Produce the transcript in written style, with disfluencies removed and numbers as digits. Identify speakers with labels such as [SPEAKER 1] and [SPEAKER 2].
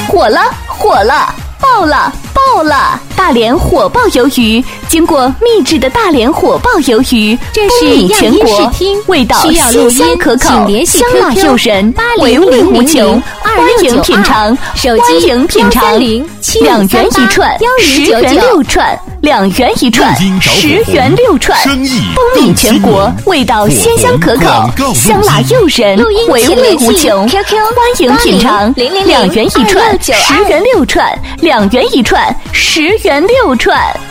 [SPEAKER 1] 火了，火了！爆了，爆了！大连火爆鱿鱼，经过秘制的大连火爆鱿鱼，
[SPEAKER 2] 这是
[SPEAKER 1] 全国，味道鲜香可口，香辣诱人，回味无穷。欢迎品尝，欢迎品尝！2元一串，10元6串，2元一串，10元6串，风靡全国，味道鲜香可口，香辣诱人，回味无穷。欢迎品尝，2元一串，10元6串，2元一串，10元6串。